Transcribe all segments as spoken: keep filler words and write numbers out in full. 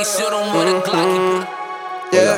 Shorty shoot him with a Glocky. Yeah,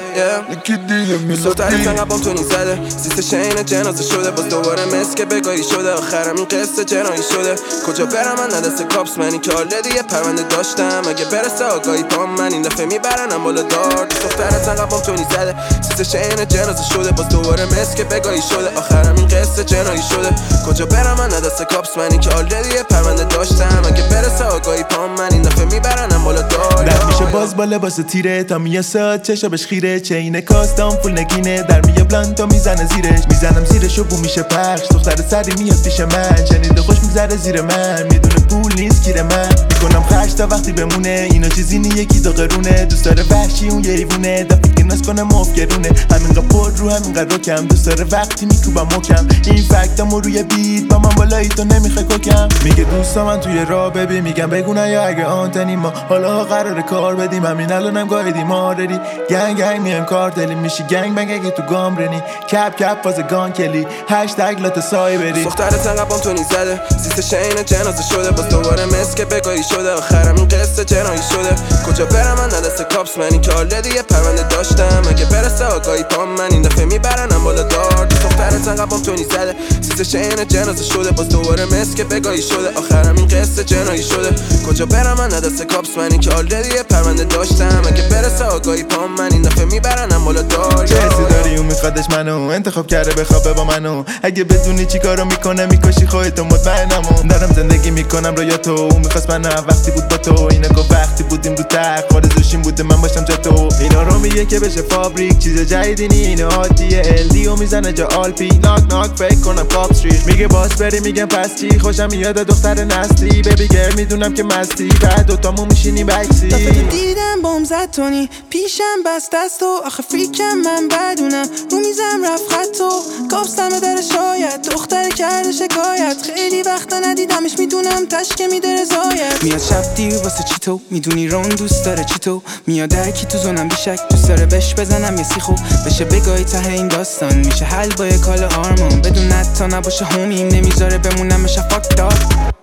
yeah. سوتری تنقبام تو نی زده سیست شین جنازه شده باز دوباره مس که بگاهی شده آخرم این قصه جنایی شده کجا برم من ندست کاپس منی که آلردی یه پرونده داشتم اگه برسه آگاهی پام من این دفعه میبرنم بالا دار سوتری تنقبام تو نی زده سیست شین جنازه شده باز دوباره مس که بگاهی شده آخرم این قصه جنایی شده کجا برم من ندست کاپس منی که آلردی یه پرونده داشتم اگه برسه آگاهی پام من این دفعه میبرنم بالا دار در میشه باز با لباس تیره تا میاد ساعت چشابش خیره چین کاستام فول نگینه در میاد بلند تا میزنه زیرش میزنم زیرش و بو میشه پخش دختر سری میاد پیش من شنیده خوش میگذره زیر من میدونه پول نیست گیر من میکنم خرج تا وقتی بمونه اینا چیزی نی یکی دو قرونه دوست داره وحشی اون یه ایوونه دفعه که ناز کنه مفگرونه همینقدر پر رو همینقدر رکم دوست داره وقتی میکوبم مکم این فکتامو روی بیت با من بالایی تو نمیخوای کوکم میگه دوستا من توی راه ببین میگم بگو نه یا اگه آنتنی ما حالا قراره کار بدیم همین الانم گایدیم آردی گنگ گنگ میام کار دلی میشی گنگ بنگ اگه تو گام رنی کپ کپ فاز گان کلی هشتگ لات سایه بری دختر تنقبام تو نی زده سیست شین جنازه شده باز دوباره مس که بگاهی شده آخرم این قصه جنایی شده کجا برم من ندست کاپس منی که آلردی یه پرونده داشتم اگه برسه آگاهی پام من این دفعه میبرنم بالا دار دختر تنقبام تو نی زده سیست شین جنازه شده باز دوباره مس که بگاهی شده آخرم این قصه جنایی شده کجا برم من ندست کاپس منی که آلردی یه پرونده داشتم اگه برسه آگاهی پام من این دفعه میبرنم بالا دار چه حسی داری اون میخوادش منو انتخاب کرده بخوابه با منو اگه بدونی چی کارو میکنه میکشی خودتو مطمئنمو دارم زندگی میکنم رو یا تو اون میخواست من وقتی بود با تو اینا گفت وقتی بودیم رو تخت آرزوش این بوده من باشم جا تو اینا رو میگه که بشه فابریک چیز جدیدی نی اینو عادیه الدی و میزنه جا آلپی ناک ناک فکر کنم کاپ استریت میگه باس بری میگم پس چی خوشم میاد دختر نسلی بیبی گر میدونم که مستی بعد دوتامون میشینی بکسی دفعه که دیدم بوم زد تونی پیشم بست دست و آخه فریکم من بدونم رو میزم رفت خط و کابستم در شاید دختر کرده شکایت خیلی وقتا ندیدمش میدونم تشکه میده رضایت میاد شب دیر واسه چی تو میدونی رون دوست داره چی تو میاد درکی تو زونم بیشک دوست داره بش بزنم یه سیخو بشه بگاهی ته این داستان میشه حل با یه کال آرمان بدون نتا نباشه همیم نمیذاره بمونم بشه فاک دار